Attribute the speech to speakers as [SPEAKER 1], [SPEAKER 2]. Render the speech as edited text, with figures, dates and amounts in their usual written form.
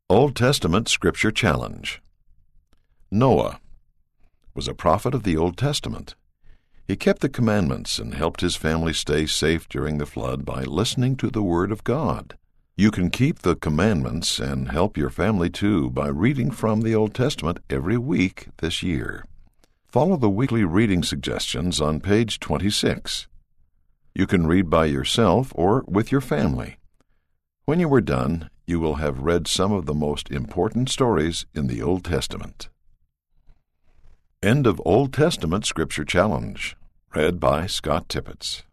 [SPEAKER 1] Old Testament Scripture Challenge. Noah was a prophet of the Old Testament. He kept the commandments and helped his family stay safe during the flood by listening to the Word of God. You can keep the commandments and help your family too by reading from the Old Testament every week this year. Follow the weekly reading suggestions on page 26. You can read by yourself or with your family. When you are done, you will have read some of the most important stories in the Old Testament. End of Old Testament Scripture Challenge. Read by Scott Tippett.